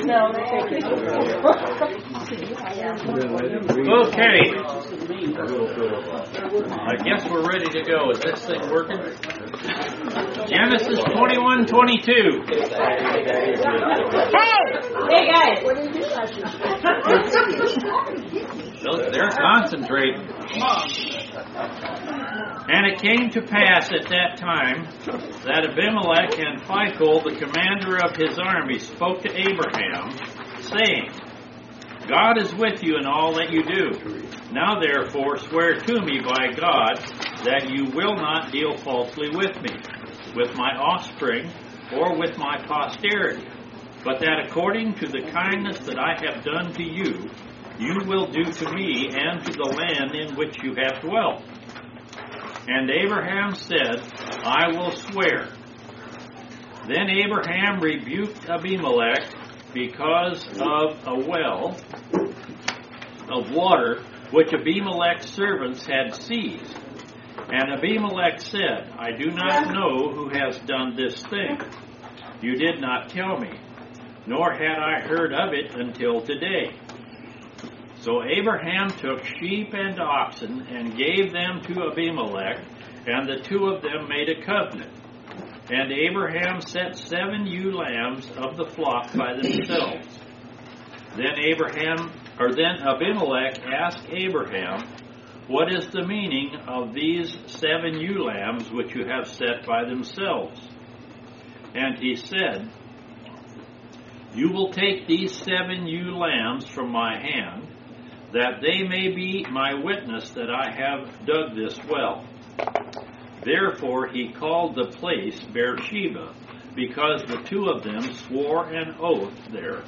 Okay. I guess we're ready to go. Is this thing working? Genesis 21:22. Hey guys! They're concentrating. And it came to pass at that time that Abimelech and Phicol, the commander of his army, spoke to Abraham, saying, God is with you in all that you do. Now therefore swear to me by God that you will not deal falsely with me, with my offspring, or with my posterity, but that according to the kindness that I have done to you, you will do to me and to the land in which you have dwelt. And Abraham said, I will swear. Then Abraham rebuked Abimelech because of a well of water which Abimelech's servants had seized. And Abimelech said, I do not know who has done this thing. You did not tell me, nor had I heard of it until today. So Abraham took sheep and oxen and gave them to Abimelech, and the two of them made a covenant. And Abraham set 7 ewe lambs of the flock by themselves. Then Abimelech asked Abraham, what is the meaning of these 7 ewe lambs which you have set by themselves? And he said, you will take these 7 ewe lambs from my hand, that they may be my witness that I have dug this well. Therefore he called the place Beersheba, because the two of them swore an oath there.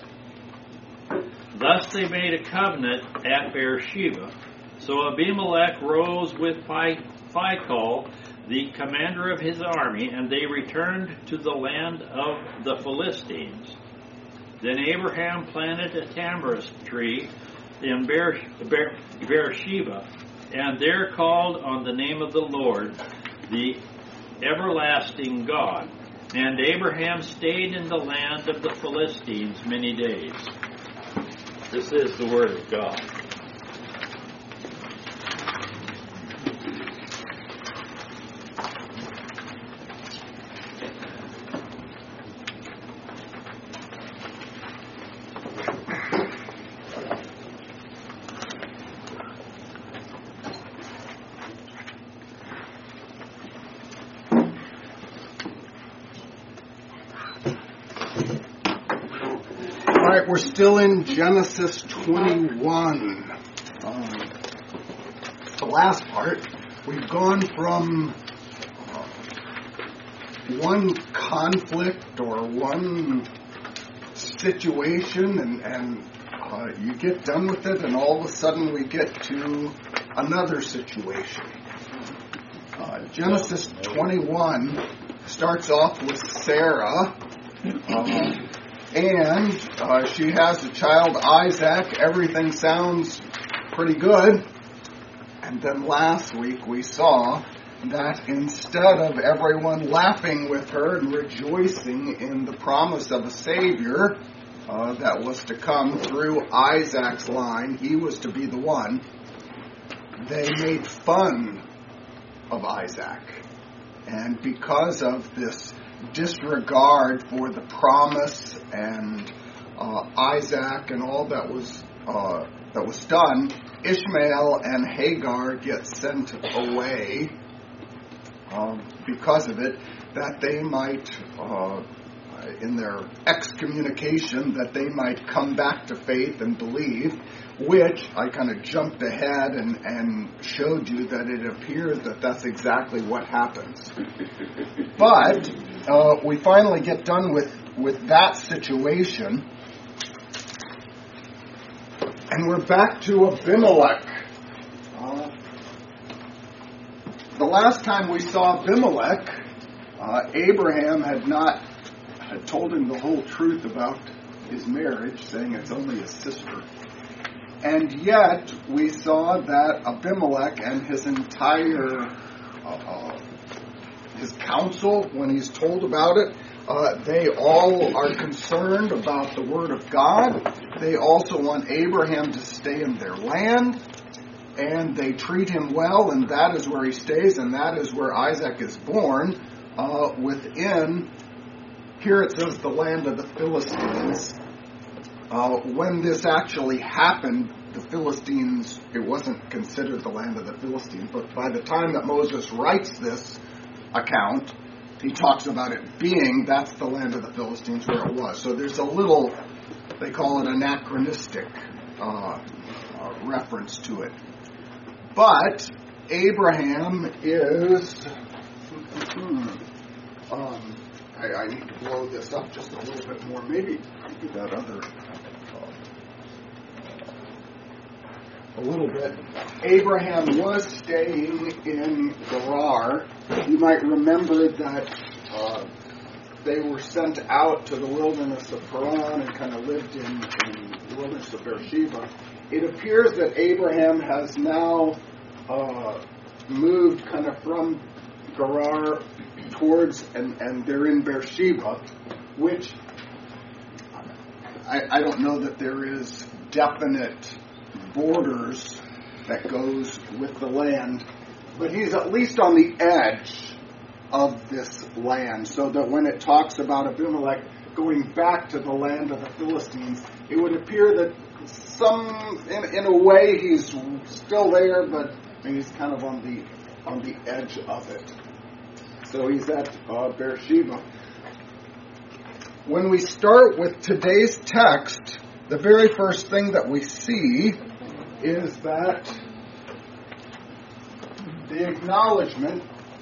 Thus they made a covenant at Beersheba. So Abimelech rose with Phicol, the commander of his army, and they returned to the land of the Philistines. Then Abraham planted a tamarisk tree in Beersheba, and there called on the name of the Lord, the everlasting God. And Abraham stayed in the land of the Philistines many days. This is the word of God. We're still in Genesis 21. The last part, we've gone from one conflict or one situation, and you get done with it, and all of a sudden we get to another situation. Genesis 21 starts off with Sarah. And she has a child, Isaac. Everything sounds pretty good. And then last week we saw that instead of everyone laughing with her and rejoicing in the promise of a Savior that was to come through Isaac's line, he was to be the one, they made fun of Isaac. And because of this disregard for the promise and Isaac and all that was done, Ishmael and Hagar get sent away because of it, that they might, in their excommunication, that they might come back to faith and believe, which I kind of jumped ahead and showed you that it appears that that's exactly what happens. But we finally get done with that situation, and we're back to Abimelech. The last time we saw Abimelech, Abraham had told him the whole truth about his marriage, saying it's only his sister. And yet, we saw that Abimelech and his entire his counsel, when he's told about it, They all are concerned about the Word of God. They also want Abraham to stay in their land, and they treat him well, and that is where he stays, and that is where Isaac is born, within, here it says, the land of the Philistines. When this actually happened, the Philistines, it wasn't considered the land of the Philistines, but by the time that Moses writes this account, he talks about it being, that's the land of the Philistines where it was. So there's a little, they call it anachronistic reference to it. But Abraham is, I need to blow this up just a little bit more. Maybe that other, a little bit. Abraham was staying in Gerar. You might remember that they were sent out to the wilderness of Paran and kind of lived in the wilderness of Beersheba. It appears that Abraham has now moved kind of from Gerar towards, and they're in Beersheba, which I don't know that there is definite borders that goes with the land, but he's at least on the edge of this land, so that when it talks about Abimelech going back to the land of the Philistines, it would appear that in a way he's still there, but he's kind of on the edge of it. So he's at Beersheba. When we start with today's text, the very first thing that we see is that the acknowledgement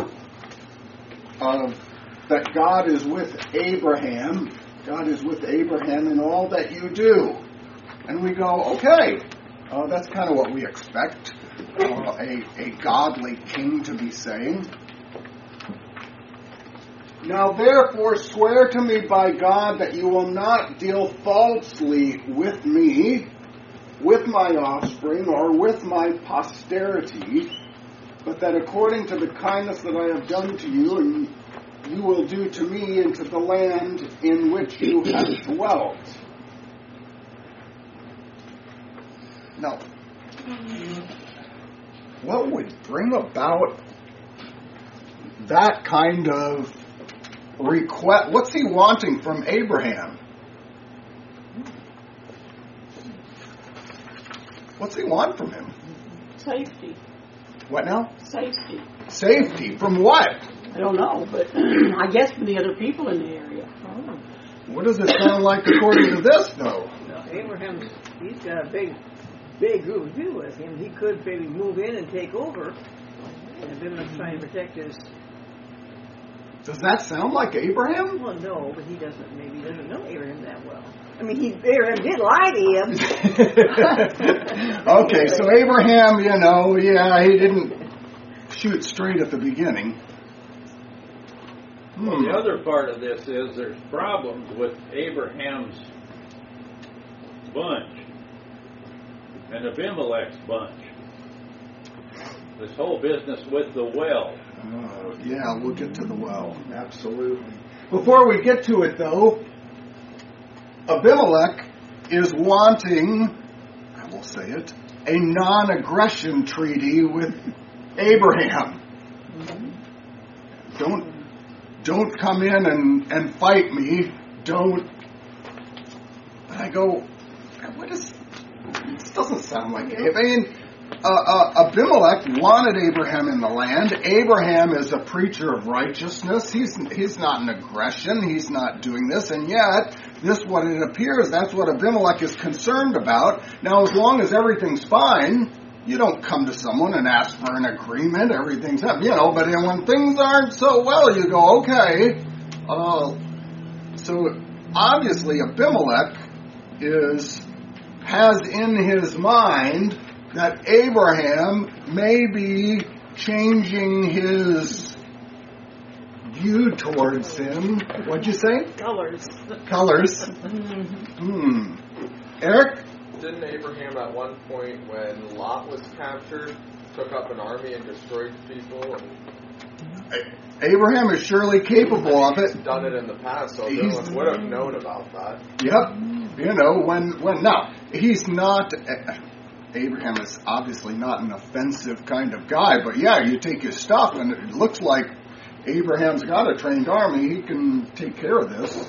of that God is with Abraham. God is with Abraham in all that you do. And we go, okay, that's kind of what we expect a godly king to be saying. Now therefore swear to me by God that you will not deal falsely with me, with my offspring, or with my posterity, but that according to the kindness that I have done to you, and you will do to me and to the land in which you have dwelt. Now, what would bring about that kind of request? What's he wanting from Abraham? What's he want from him? Safety. What now? Safety. Safety from what? I don't know, but I guess from the other people in the area. Oh. What does it sound like according to this, though? Well, Abraham, he's got a big group of people with him. He could maybe move in and take over, and Abimelech's trying to protect his. Does that sound like Abraham? Well, no, but he doesn't know Abraham that well. I mean, Abraham did lie to him. Okay, so Abraham, he didn't shoot straight at the beginning. Well, the other part of this is there's problems with Abraham's bunch and Abimelech's bunch. This whole business with the well. Yeah, we'll get to the well. Absolutely. Before we get to it, though, Abimelech is wanting, I will say it, a non-aggression treaty with Abraham. Don't come in and fight me. Don't. And I go, this doesn't sound like it. I mean, Abimelech wanted Abraham in the land. Abraham is a preacher of righteousness. He's not an aggression. He's not doing this. And yet, what it appears, that's what Abimelech is concerned about. Now, as long as everything's fine, you don't come to someone and ask for an agreement. Everything's up, but when things aren't so well, you go, okay. So, obviously, Abimelech has in his mind that Abraham may be changing his view towards him. What'd you say? Colors. Eric? Didn't Abraham at one point, when Lot was captured, took up an army and destroyed people? Abraham is surely capable of it. He's done it in the past, so Abimelech would have known about that. Yep. You know, when now, he's not, Abraham is obviously not an offensive kind of guy, but yeah, you take his stuff and it looks like Abraham's got a trained army. He can take care of this.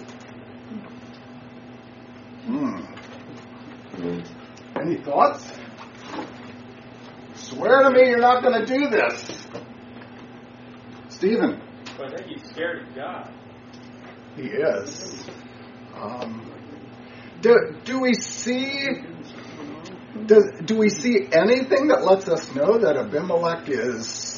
Any thoughts? Swear to me you're not going to do this. Stephen. But I think he's scared of God. He is. Do we see anything that lets us know that Abimelech is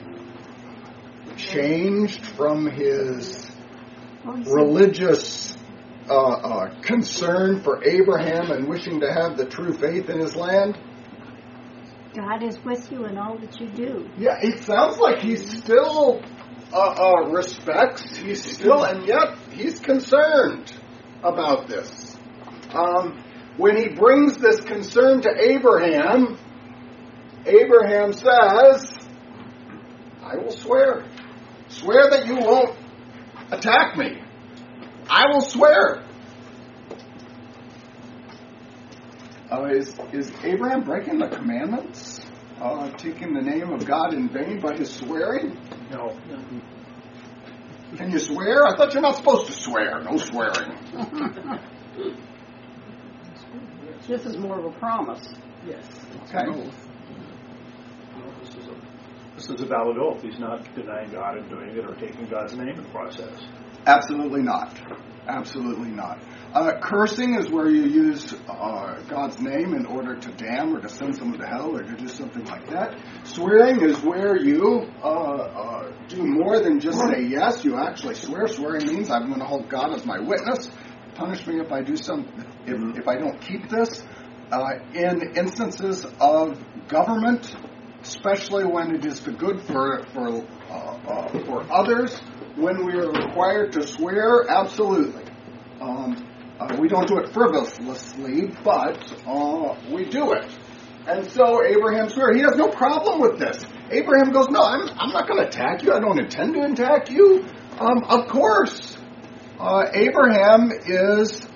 changed from his religious concern for Abraham and wishing to have the true faith in his land? God is with you in all that you do. Yeah, it sounds like he still respects, and yet he's concerned about this. When he brings this concern to Abraham, Abraham says, I will swear. Swear that you won't attack me. I will swear. Is Abraham breaking the commandments? Taking the name of God in vain by his swearing? No. Can you swear? I thought you're not supposed to swear. No swearing. This is more of a promise. Yes. Okay. This is a valid oath. He's not denying God and doing it or taking God's name in the process. Absolutely not. Absolutely not. Cursing is where you use God's name in order to damn or to send someone to hell or to do something like that. Swearing is where you do more than just say yes. You actually swear. Swearing means I'm going to hold God as my witness. Punish me if I do if I don't keep this. In instances of government, especially when it is the good for others, when we are required to swear, absolutely. We don't do it frivolously, but we do it. And so Abraham swear. He has no problem with this. Abraham goes, no, I'm not going to attack you. I don't intend to attack you. Of course. Abraham is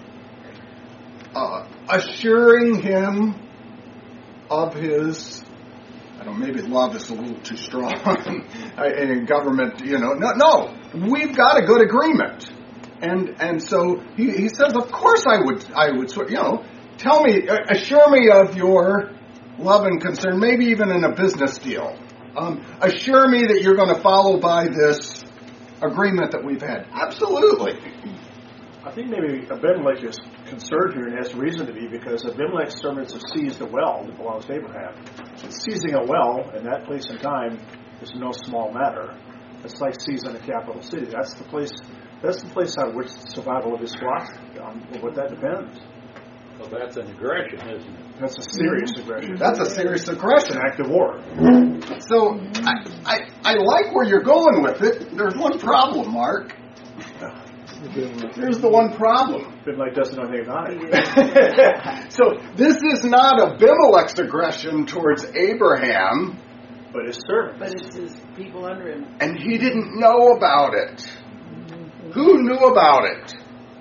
assuring him of his, I don't know, maybe love is a little too strong in government, No, we've got a good agreement. And so he says, of course I would swear, tell me, assure me of your love and concern, maybe even in a business deal. Assure me that you're going to follow by this agreement that we've had. Absolutely. I think maybe Abimelech is concerned here and has reason to be because Abimelech's servants have seized a well that belongs to Abraham. Seizing a well in that place and time is no small matter. It's like seizing a capital city. That's the place on which the survival of his flock, what that depends. Well, that's an aggression, isn't it? That's a serious aggression. That's a serious aggression. It's an act of war. So I like where you're going with it. There's one problem, Mark. Here's the one problem. Abimelech doesn't know anything about it. So this is not Abimelech's aggression towards Abraham. But his servants. But it's his people under him. And he didn't know about it. Who knew about it?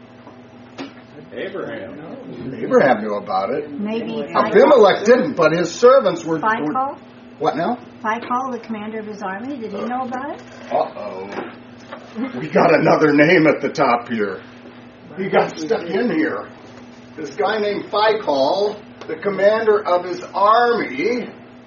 Abraham. Abraham knew about it. Maybe Abimelech didn't, but his servants were... Phicol? What now? Phicol, the commander of his army, did he know about it? Uh-oh. We got another name at the top here. He got stuck in here. This guy named Phicol, the commander of his army,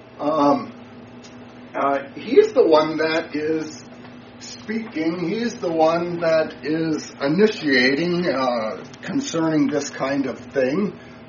he's the one that is speaking. He's the one that is initiating concerning this kind of thing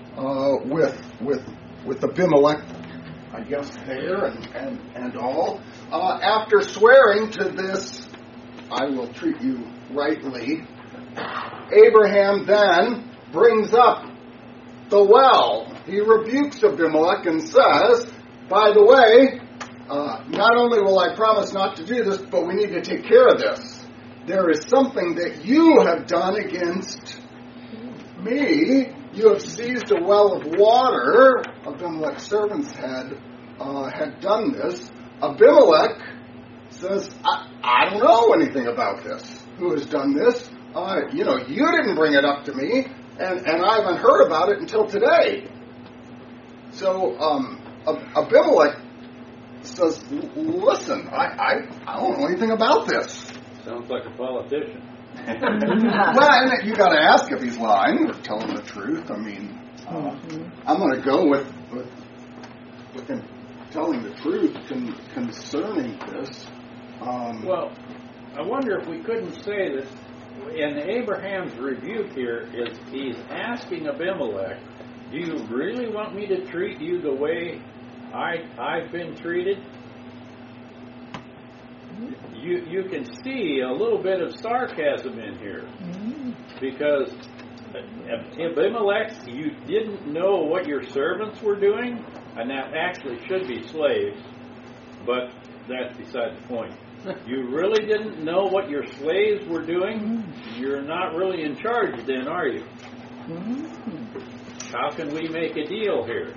with Abimelech, I guess, there and all. After swearing to this, I will treat you rightly, Abraham then brings up the well. He rebukes Abimelech and says, by the way, not only will I promise not to do this, but we need to take care of this. There is something that you have done against me. You have seized a well of water. Abimelech's servants had done this. Abimelech says, I don't know anything about this. Who has done this? You didn't bring it up to me, and I haven't heard about it until today. So Abimelech says, listen, I don't know anything about this. Sounds like a politician. Well, and you got to ask if he's lying or telling the truth. I mean, I'm going to go with him telling the truth concerning this. Well, I wonder if we couldn't say that in Abraham's rebuke here is he's asking Abimelech, do you really want me to treat you the way I've been treated? You can see a little bit of sarcasm in here, because Abimelech, you didn't know what your servants were doing, and that actually should be slaves, but that's beside the point. You really didn't know what your slaves were doing? You're not really in charge then, are you? How can we make a deal here?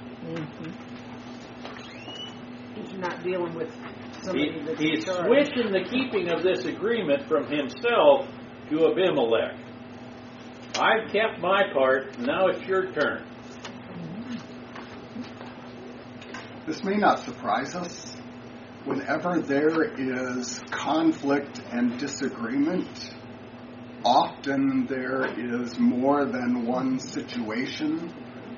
He's not dealing with somebody that's in He's charge. switching the keeping of this agreement from himself to Abimelech. I've kept my part, now it's your turn. This may not surprise us. Whenever there is conflict and disagreement, often there is more than one situation.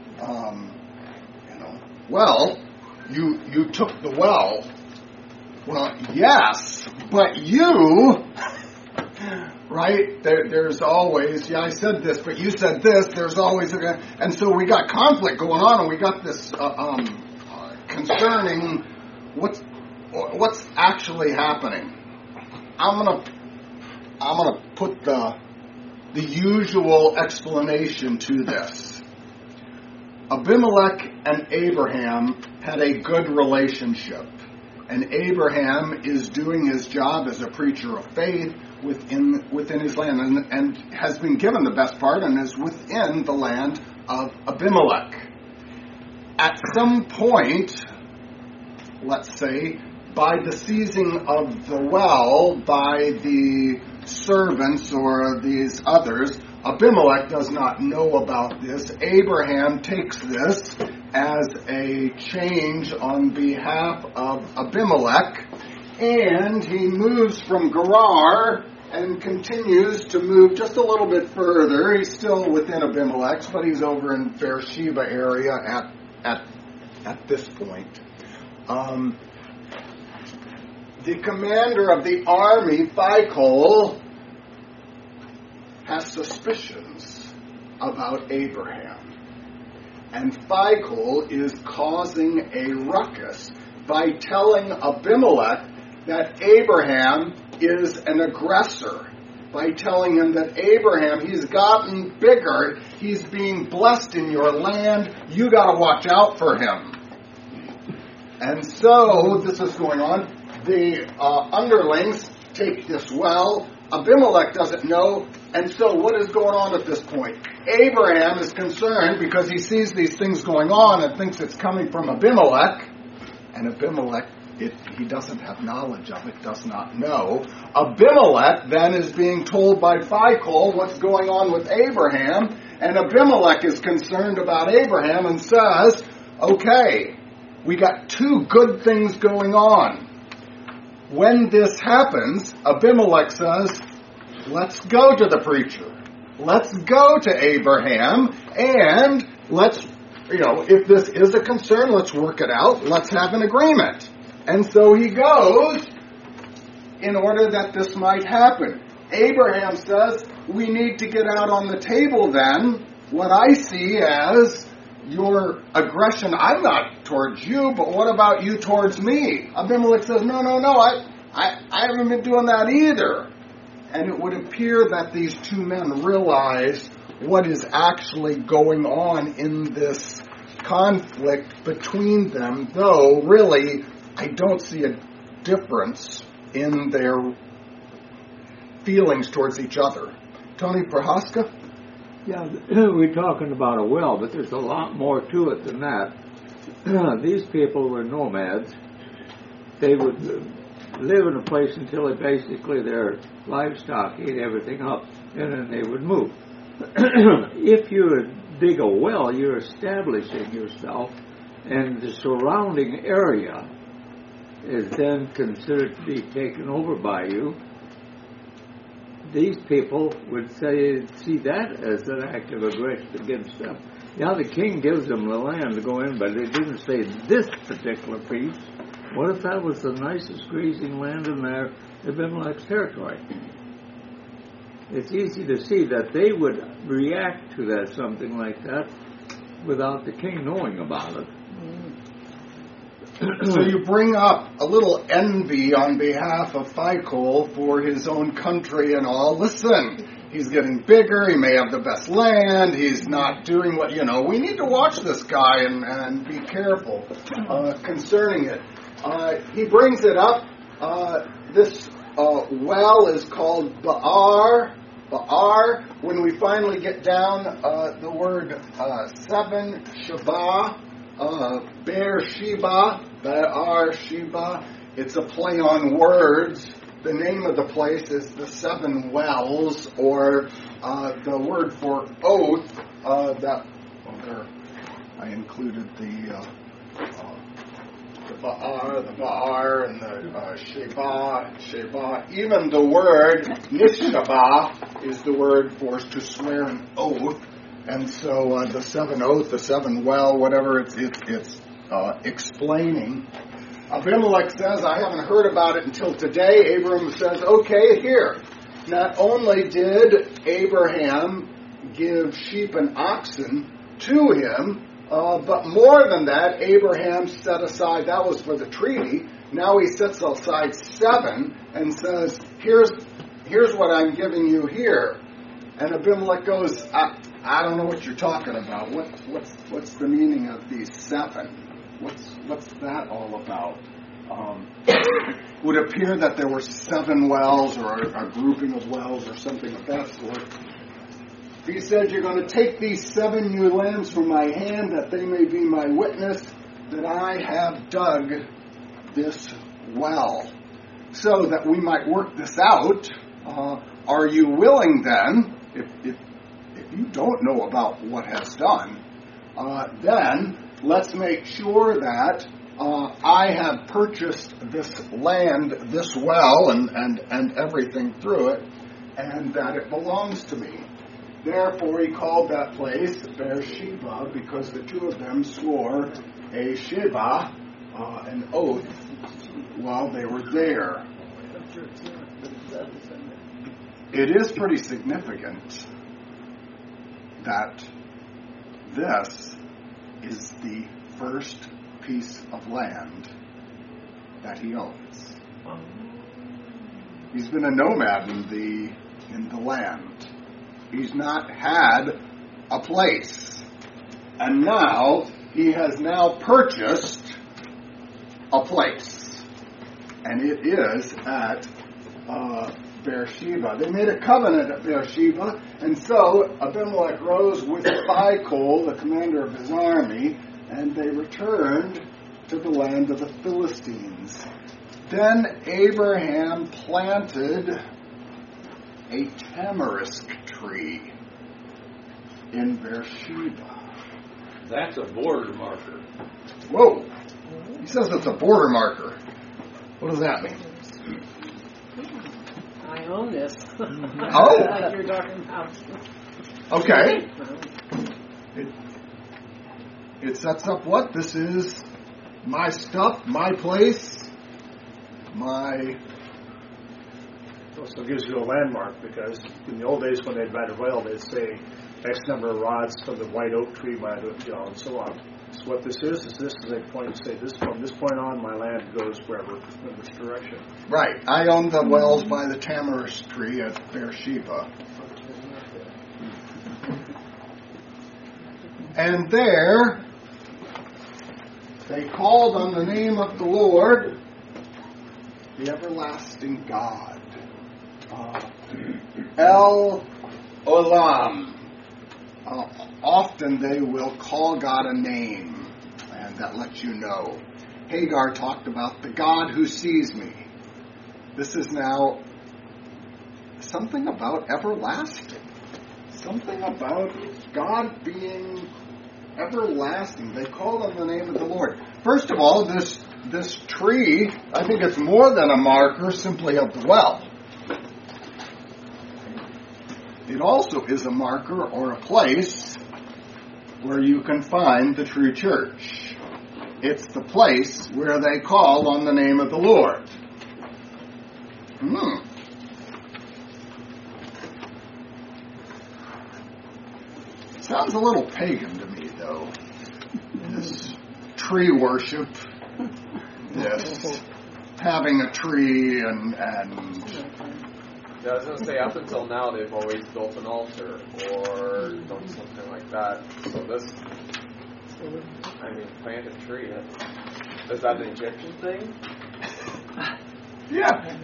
Well, you took the well. Well, yes, but you, right? There's always, I said this, but you said this. There's always, and so we got conflict going on, and we got this concerning what's actually happening. I'm gonna put the usual explanation to this. Abimelech and Abraham had a good relationship, and Abraham is doing his job as a preacher of faith within his land, and has been given the best part, and is within the land of Abimelech. At some point, let's say, by the seizing of the well by the servants or these others, Abimelech does not know about this. Abraham takes this as a change on behalf of Abimelech, and he moves from Gerar and continues to move just a little bit further. He's still within Abimelech, but he's over in Beersheba area at this point. The commander of the army, Phicol, has suspicions about Abraham. And Phicol is causing a ruckus by telling Abimelech that Abraham is an aggressor. By telling him that Abraham, he's gotten bigger, he's being blessed in your land, you got to watch out for him. And so, this is going on. The underlings take this well. Abimelech doesn't know. And so what is going on at this point? Abraham is concerned because he sees these things going on and thinks it's coming from Abimelech. And Abimelech, he doesn't have knowledge of it, does not know. Abimelech then is being told by Phicol what's going on with Abraham. And Abimelech is concerned about Abraham and says, okay, we got two good things going on. When this happens, Abimelech says, let's go to the preacher. Let's go to Abraham, and let's, if this is a concern, let's work it out. Let's have an agreement. And so he goes in order that this might happen. Abraham says, we need to get out on the table then what I see as your aggression. I'm not towards you, but what about you towards me? Abimelech says, no, I haven't been doing that either. And it would appear that these two men realize what is actually going on in this conflict between them, though really I don't see a difference in their feelings towards each other. Tony Prohaska? Yeah, we're talking about a well, but there's a lot more to it than that. These people were nomads. They would live in a place until basically their livestock ate everything up, and then they would move. If you dig a well, you're establishing yourself, and the surrounding area is then considered to be taken over by you. These people would see that as an act of aggression against them. Now the king gives them the land to go in, but it didn't say this particular piece. What if that was the nicest grazing land in their Abimelech's territory? It's easy to see that they would react to that, something like that, without the king knowing about it. So you bring up a little envy on behalf of Phicol for his own country and all. Listen, he's getting bigger, he may have the best land, he's not doing what, we need to watch this guy and be careful concerning it. He brings it up, this well is called Ba'ar. Ba'ar, when we finally get down the word 7, Sheba, Beersheba, Beersheba, it's a play on words. The name of the place is the 7 wells, or the word for oath, I included the Ba'ar, and the Sheba. Even the word Nishaba is the word for to swear an oath. And so the 7 oath, the 7 well, whatever it's explaining. Abimelech says, I haven't heard about it until today. Abraham says, okay, here. Not only did Abraham give sheep and oxen to him, but more than that, Abraham set aside, that was for the treaty, now he sets aside 7 and says, here's what I'm giving you here. And Abimelech goes, I don't know what you're talking about. What's the meaning of these 7? What's that all about? Would appear that there were 7 wells or a grouping of wells or something of that sort. He said, you're going to take these 7 new lambs from my hand, that they may be my witness that I have dug this well. So that we might work this out, are you willing then, if you don't know about what has done, then let's make sure that I have purchased this land, this well, and everything through it, and that it belongs to me. Therefore, he called that place Beersheba, because the two of them swore a Sheba, an oath, while they were there. It is pretty significant that this is the first piece of land that he owns. He's been a nomad in the land. He's not had a place. And now he has now purchased a place. And it is at Beersheba. They made a covenant at Beersheba, and so Abimelech rose with Phicol, the commander of his army, and they returned to the land of the Philistines. Then Abraham planted a tamarisk tree in Beersheba. That's a border marker. Whoa! He says it's a border marker. What does that mean? I own this. Oh! Like you're talking about. Okay. It sets up what? This is my stuff, my place, my... It also gives you a landmark, because in the old days when they'd mine a well, they'd say X number of rods from the white oak tree, and so on. So what this is a point to say, from this point on, my land goes wherever, in this direction. Right. I own the wells by the tamarisk tree at Beersheba. And there, they called on the name of the Lord, the everlasting God. El Olam. Often they will call God a name, and that lets you know. Hagar talked about the God who sees me. This is now something about everlasting. Something about God being everlasting. They called on the name of the Lord. First of all, this tree, I think it's more than a marker simply of the well. It also is a marker or a place where you can find the true church. It's the place where they call on the name of the Lord. Sounds a little pagan to me, though. This tree worship, this having a tree and Yeah, I was going to say, up until now, they've always built an altar or done something like that. So this, plant a tree. Is that an Egyptian thing? yeah.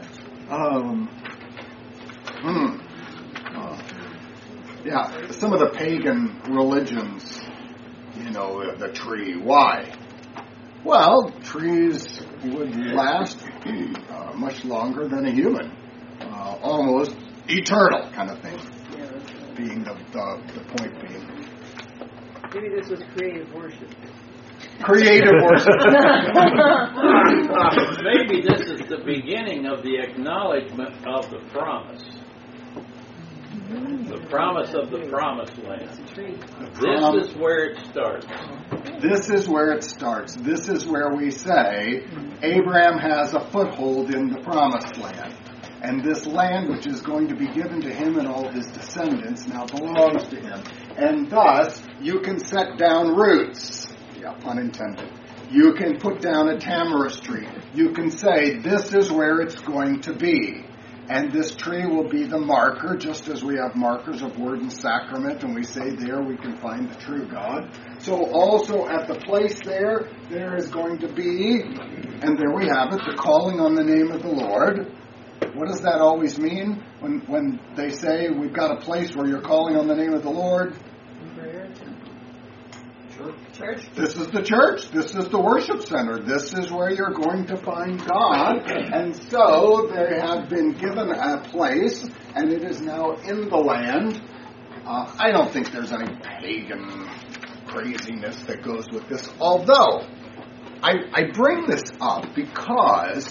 Yeah, some of the pagan religions, the tree. Why? Well, trees would last much longer than a human. Almost eternal kind of thing. Being the point being. Maybe this was creative worship. Creative worship. Maybe this is the beginning of the acknowledgement of the promise. The promise of the promised land. This is where it starts. This is where it starts. This is where we say Abraham has a foothold in the promised land. And this land, which is going to be given to him and all his descendants, now belongs to him. And thus, you can set down roots. Yeah, pun intended. You can put down a tamarisk tree. You can say, this is where it's going to be. And this tree will be the marker, just as we have markers of word and sacrament, and we say there we can find the true God. So also at the place there is going to be, and there we have it, the calling on the name of the Lord. What does that always mean when they say we've got a place where you're calling on the name of the Lord? Church. This is the church. This is the worship center. This is where you're going to find God. And so they have been given a place, and it is now in the land. I don't think there's any pagan craziness that goes with this, although I bring this up because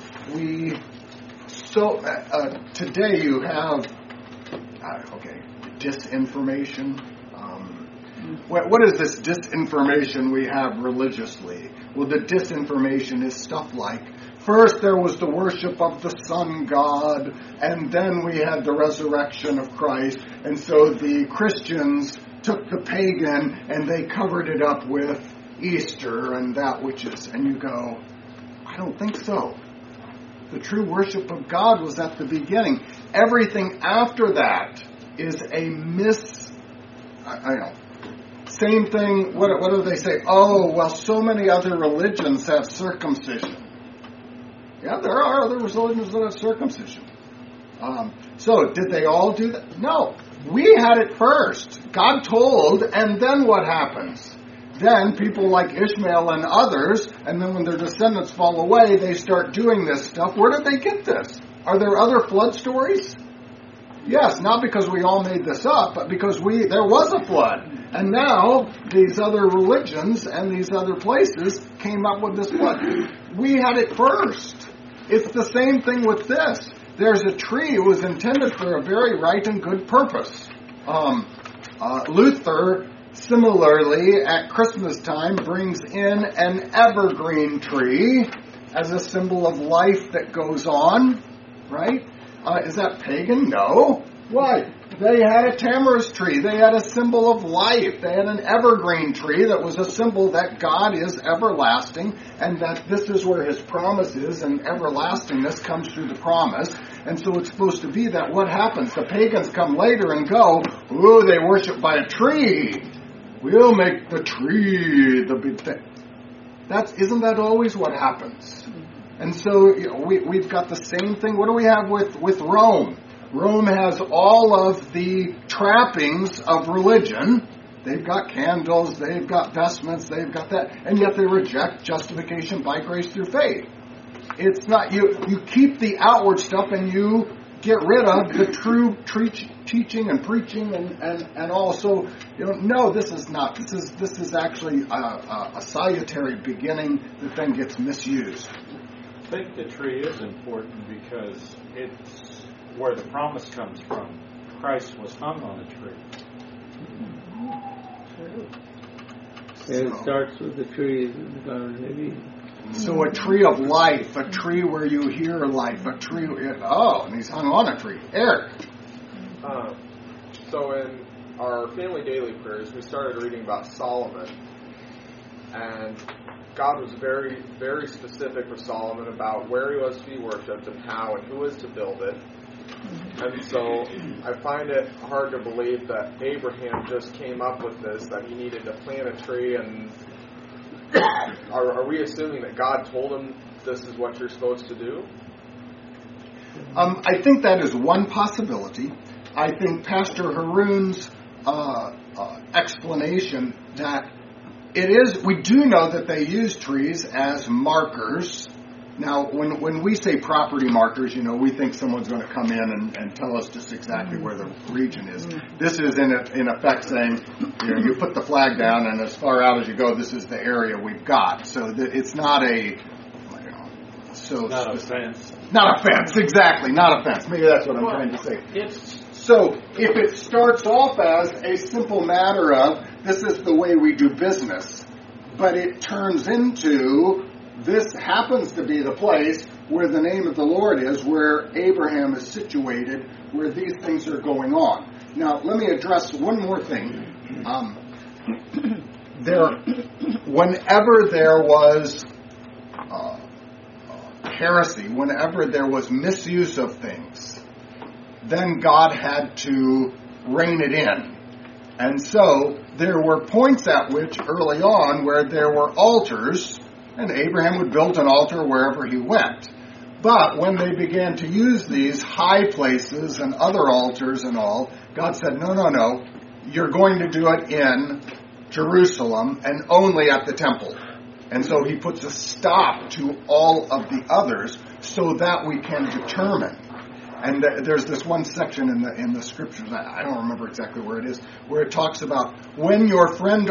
today you have disinformation. What is this disinformation we have religiously? Well, the disinformation is stuff like, first there was the worship of the sun god, and then we had the resurrection of Christ, and so the Christians took the pagan and they covered it up with Easter and that which is, and you go, I don't think so. The true worship of God was at the beginning. Everything after that is same thing, what do they say? Oh, well, so many other religions have circumcision. Yeah, there are other religions that have circumcision. So, did they all do that? No. We had it first. God told, and then what happens? Then people like Ishmael and others, and then when their descendants fall away, they start doing this stuff. Where did they get this? Are there other flood stories? Yes, not because we all made this up, but because there was a flood. And now, these other religions and these other places came up with this flood. We had it first. It's the same thing with this. There's a tree that was intended for a very right and good purpose. Luther, similarly, at Christmas time, brings in an evergreen tree as a symbol of life that goes on, right? Is that pagan? No. Why? They had a tamarisk tree. They had a symbol of life. They had an evergreen tree that was a symbol that God is everlasting and that this is where His promise is, and everlastingness comes through the promise. And so it's supposed to be that what happens? The pagans come later and go, ooh, they worship by a tree. We'll make the tree the big thing. Isn't that always what happens? And so we've got the same thing. What do we have with Rome? Rome has all of the trappings of religion. They've got candles, they've got vestments, they've got that, and yet they reject justification by grace through faith. It's not you keep the outward stuff and you get rid of the true teaching and preaching and also no, this is not. This is actually a salutary beginning that then gets misused. I think the tree is important because it's where the promise comes from. Christ was hung on a tree. It starts with the trees in the Garden of Eden. So a tree of life, a tree where you hear life, a tree. And he's hung on a tree. Eric. So in our family daily prayers, we started reading about Solomon, and God was very, very specific with Solomon about where he was to be worshipped and how and who was to build it. And so I find it hard to believe that Abraham just came up with this, that he needed to plant a tree, and are we assuming that God told him this is what you're supposed to do? I think that is one possibility. I think Pastor Haroon's explanation that it is, we do know that they use trees as markers. Now, when we say property markers, we think someone's going to come in and tell us just exactly where the region is. This is in effect saying, you put the flag down, and as far out as you go, this is the area we've got. So it's not a, Not a fence. Not a fence, exactly, not a fence. Maybe that's what I'm trying to say. So if it starts off as a simple matter of, this is the way we do business, but it turns into, this happens to be the place where the name of the Lord is, where Abraham is situated, where these things are going on. Now, let me address one more thing. Whenever there was heresy, whenever there was misuse of things, then God had to rein it in. And so there were points at which early on where there were altars, and Abraham would build an altar wherever he went. But when they began to use these high places and other altars and all, God said, no, you're going to do it in Jerusalem and only at the temple. And so he puts a stop to all of the others so that we can determine. And there's this one section in the scriptures, I don't remember exactly where it is, where it talks about when your friend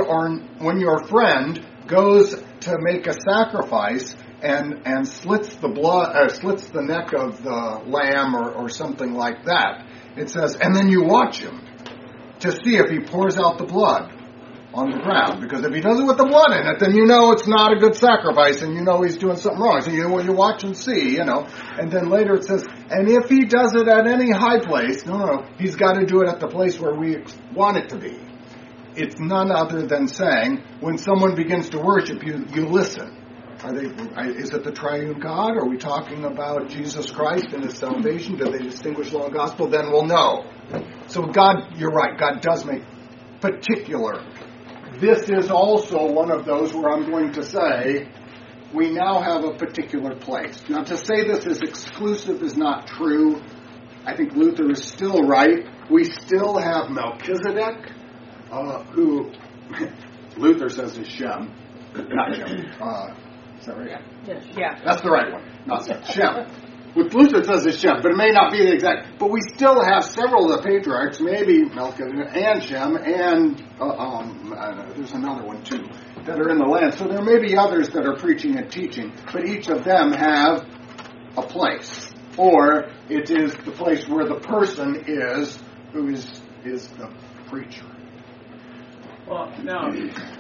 goes to make a sacrifice and slits the neck of the lamb or something like that. It says, and then you watch him to see if he pours out the blood on the ground, because if he does it with the blood in it, then it's not a good sacrifice, and he's doing something wrong. So you watch and see, And then later it says, and if he does it at any high place, no, he's got to do it at the place where we want it to be. It's none other than saying, when someone begins to worship, you listen. Is it the triune God? Are we talking about Jesus Christ and his salvation? Do they distinguish law and gospel? Then we'll know. So God, you're right, God does make particular. This is also one of those where I'm going to say, we now have a particular place. Now, to say this is exclusive is not true. I think Luther is still right. We still have Melchizedek, who Luther says is Shem. Not Shem. Is that right? Yes. Yeah. That's the right one. Not Shem. With Luther says it's Shem, but it may not be the exact. But we still have several of the patriarchs, maybe Melchizedek and Shem, and there's another one too, that are in the land. So there may be others that are preaching and teaching, but each of them have a place. Or it is the place where the person is who is the preacher. Well, now,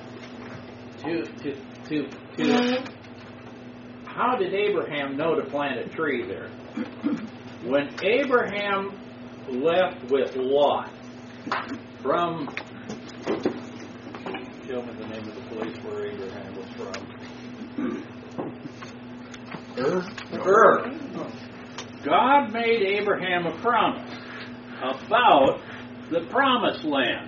how did Abraham know to plant a tree there? When Abraham left with Lot from, tell me the name of the place where Abraham was from. Ur. God made Abraham a promise about the promised land.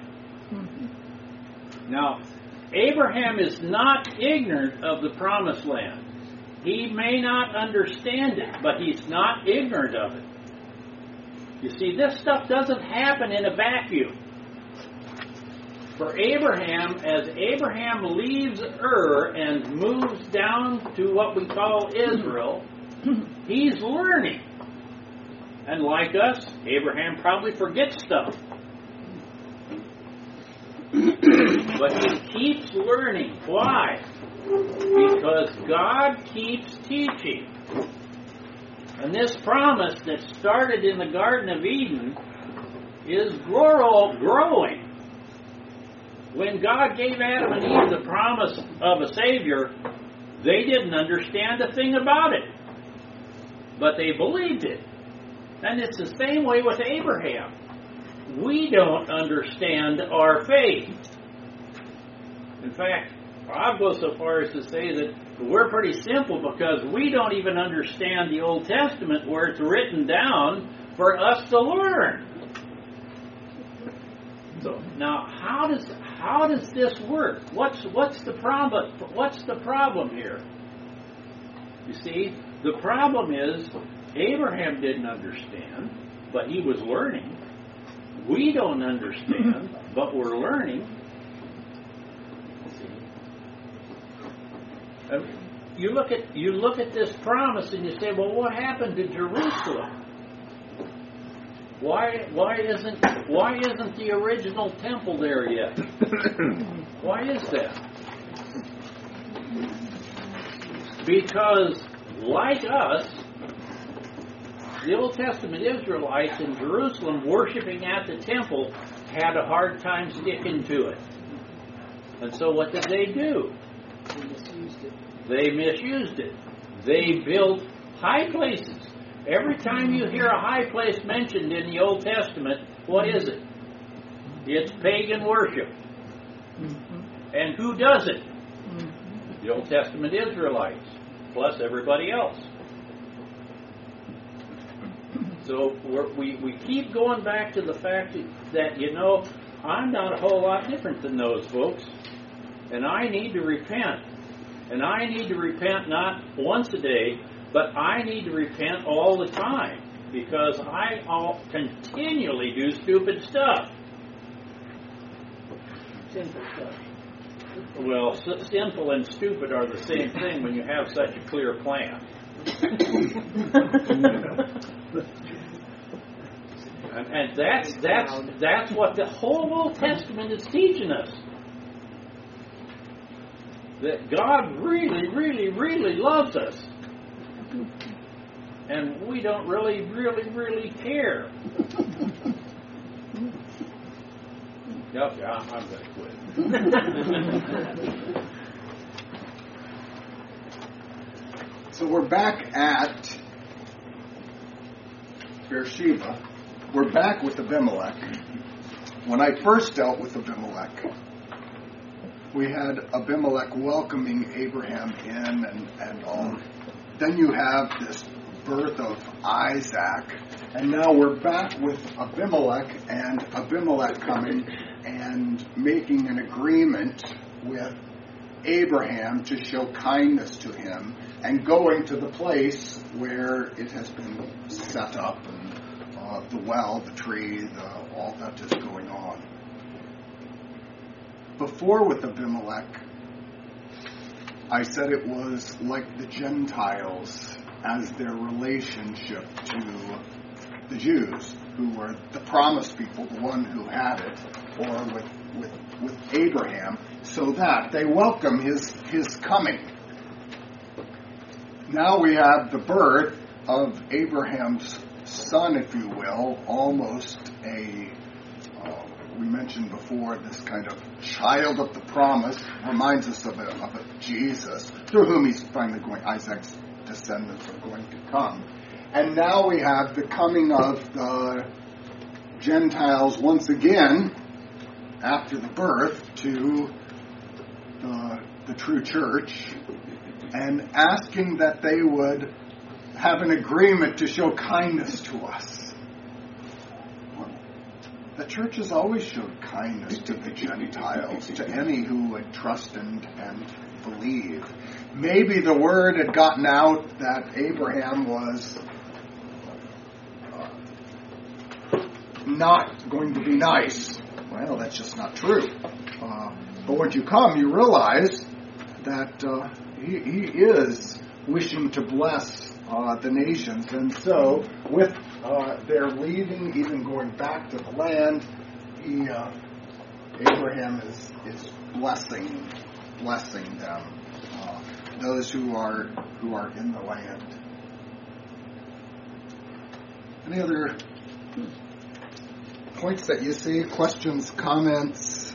Now, Abraham is not ignorant of the promised land. He may not understand it, but he's not ignorant of it. You see, this stuff doesn't happen in a vacuum. For Abraham, as Abraham leaves Ur and moves down to what we call Israel, He's learning. And like us, Abraham probably forgets stuff. But he keeps learning. Why? Because God keeps teaching. And this promise that started in the Garden of Eden is growing. When God gave Adam and Eve the promise of a Savior, they didn't understand a thing about it. But they believed it. And it's the same way with Abraham. We don't understand our faith. In fact, I'll go so far as to say that we're pretty simple because we don't even understand the Old Testament where it's written down for us to learn. So now, how does this work? What's the problem? What's the problem here? You see, the problem is Abraham didn't understand, but he was learning. We don't understand, but we're learning. You look at this promise and you say, well, what happened to Jerusalem? Why isn't the original temple there yet? Why is that? Because like us, the Old Testament Israelites in Jerusalem worshiping at the temple had a hard time sticking to it. And so what did they do? They misused it. They built high places. Every time you hear a high place mentioned in the Old Testament, what is it? It's pagan worship. And who does it? The Old Testament Israelites, plus everybody else. So we keep going back to the fact that, you know, I'm not a whole lot different than those folks. And I need to repent. And I need to repent not once a day, but I need to repent all the time. Because I continually do stupid stuff. Sinful stuff. Well, sinful and stupid are the same thing when you have such a clear plan. And that's what the whole Old Testament is teaching us. That God really, really, really loves us. And we don't really, really, really care. Okay, I'm going to quit. So we're back at Beersheba. We're back with Abimelech. When I first dealt with Abimelech, we had Abimelech welcoming Abraham in and all. Then you have this birth of Isaac. And now we're back with Abimelech and Abimelech coming and making an agreement with Abraham to show kindness to him and going to the place where it has been set up and the well, the tree, all that is going on. Before with Abimelech, I said it was like the Gentiles as their relationship to the Jews, who were the promised people, the one who had it, or with Abraham, so that they welcome his coming. Now we have the birth of Abraham's son, if you will, almost we mentioned before, this kind of child of the promise, reminds us of Jesus, through whom he's finally going, Isaac's descendants are going to come. And now we have the coming of the Gentiles once again, after the birth, to the true church, and asking that they would have an agreement to show kindness to us. The church has always showed kindness to the Gentiles, to any who would trust and believe. Maybe the word had gotten out that Abraham was not going to be nice. Well, that's just not true. But when you come, you realize that he is wishing to bless the nations. And so, with their leaving, even going back to the land, Abraham is blessing them, those who are in the land. Any other points that you see? Questions, comments?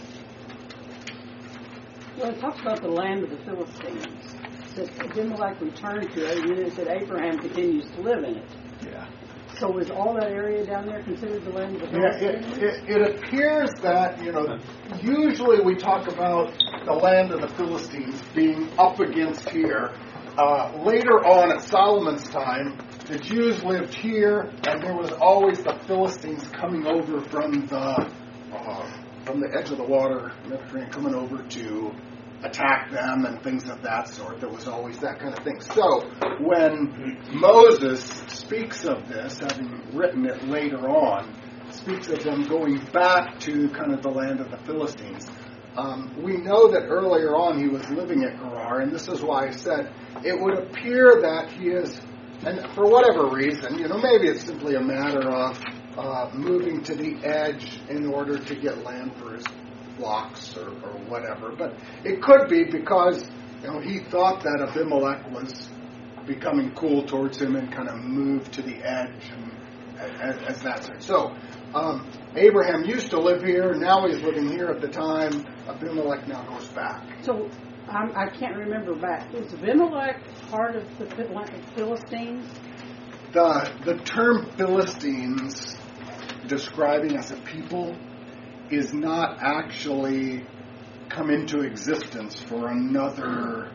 Well, it talks about the land of the Philistines. It says Abimelech returned to it, and then it said Abraham continues to live in it. Yeah. So was all that area down there considered the land of the Philistines? It appears that, usually we talk about the land of the Philistines being up against here. Later on at Solomon's time, the Jews lived here, and there was always the Philistines coming over from the edge of the water, Mediterranean, coming over to attack them and things of that sort. There was always that kind of thing. So when Moses speaks of this, having written it later on, speaks of them going back to kind of the land of the Philistines, we know that earlier on he was living at Gerar, and this is why I said it would appear that he is, and for whatever reason, maybe it's simply a matter of moving to the edge in order to get land for his flocks or whatever. But it could be because he thought that Abimelech was becoming cool towards him and kind of moved to the edge and as that sort. So Abraham used to live here. Now he's living here at the time. Abimelech now goes back. So I can't remember back. Is Abimelech part of the Philistines? The term Philistines, describing as a people, is not actually come into existence for another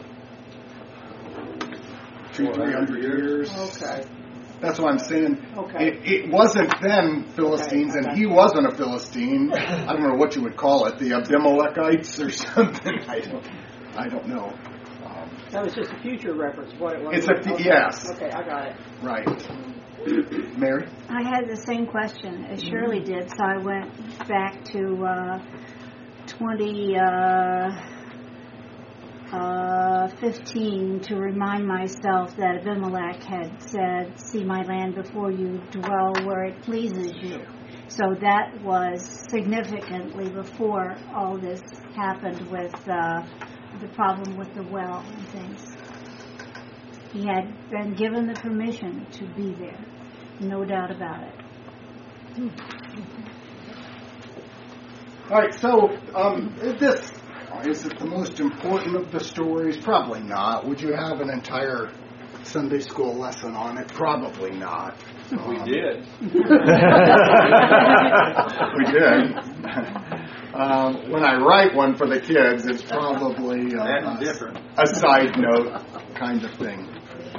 200-300 years. Okay. That's what I'm saying. Okay. It wasn't then Philistines, okay, and he wasn't a Philistine. I don't know what you would call it, the Abimelechites or something. I don't know. That was just a future reference of what it was. Yes. Okay, I got it. Right. Mary? I had the same question as Shirley did, so I went back to 2015 to remind myself that Abimelech had said, "See my land before you, dwell where it pleases you." So that was significantly before all this happened with the problem with the well and things. He had been given the permission to be there. No doubt about it. All right, so this, is it the most important of the stories? Probably not. Would you have an entire Sunday school lesson on it? Probably not. We did. We did. When I write one for the kids, it's probably a side note kind of thing.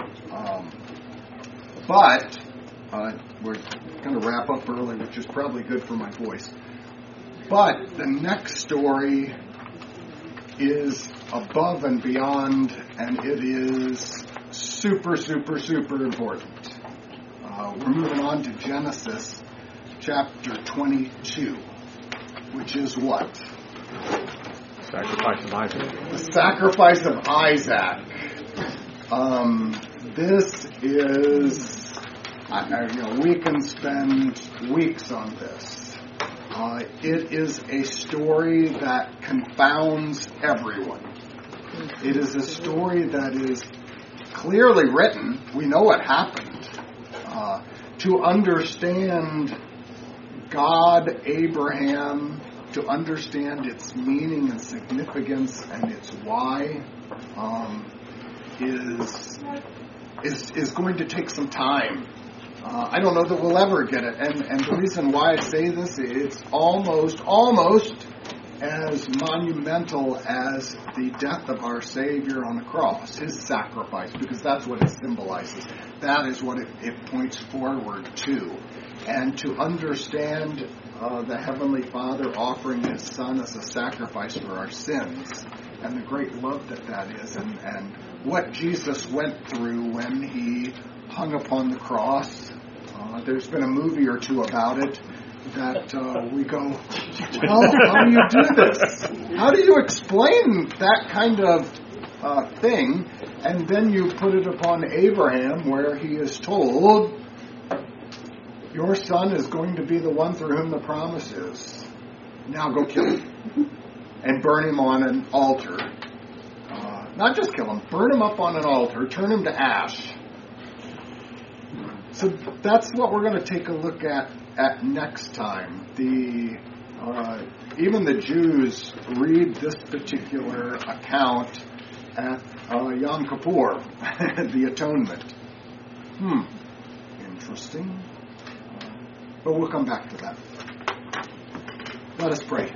But we're going to wrap up early, which is probably good for my voice. But the next story is above and beyond, and it is super, super, super important. We're moving on to Genesis chapter 22, which is what? Sacrifice of Isaac. The sacrifice of Isaac. This is, we can spend weeks on this. It is a story that confounds everyone. It is a story that is clearly written. We know what happened. To understand God, Abraham, to understand its meaning and significance and its why, is going to take some time. I don't know that we'll ever get it. And the reason why I say this, it's almost as monumental as the death of our Savior on the cross, his sacrifice, because that's what it symbolizes. That is what it points forward to. And to understand the Heavenly Father offering his Son as a sacrifice for our sins, and the great love that is, and what Jesus went through when he hung upon the cross. There's been a movie or two about it that we go, well, how do you do this? How do you explain that kind of thing? And then you put it upon Abraham, where he is told, your son is going to be the one through whom the promise is. Now go kill him. And burn him on an altar. Not just kill him, burn him up on an altar, turn him to ash. So that's what we're going to take a look at next time. Even the Jews read this particular account at Yom Kippur, the atonement. Interesting. But we'll come back to that. Let us pray.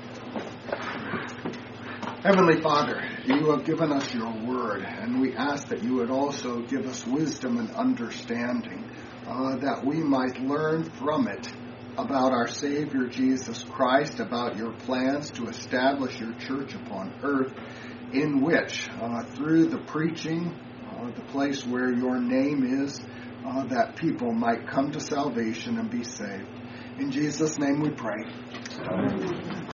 Heavenly Father, you have given us your word, and we ask that you would also give us wisdom and understanding, that we might learn from it about our Savior Jesus Christ, about your plans to establish your church upon earth, in which, through the preaching, the place where your name is, that people might come to salvation and be saved. In Jesus' name we pray. Amen.